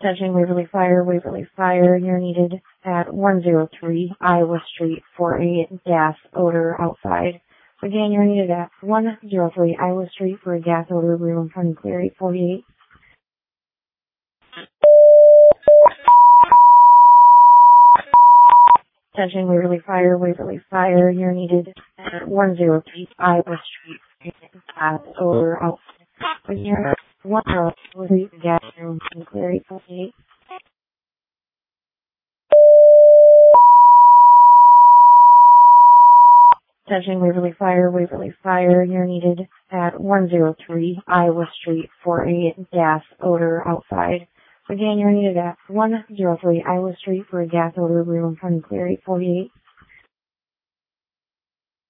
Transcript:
Attention Waverly Fire, Waverly Fire. You're needed at 103 Iowa Street for a gas odor outside. Again, you're needed at 103 Iowa Street for a gas odor room from Clear 848. Attention Waverly Fire, Waverly Fire. You're needed at 103 Iowa Street for a gas odor outside. Again, 103 gas room from Clear 848. Attention Waverly Fire, Waverly Fire. You're needed at 103 Iowa Street for a gas odor outside. Again, you're needed at 103 Iowa Street for a gas odor room from Clear 848.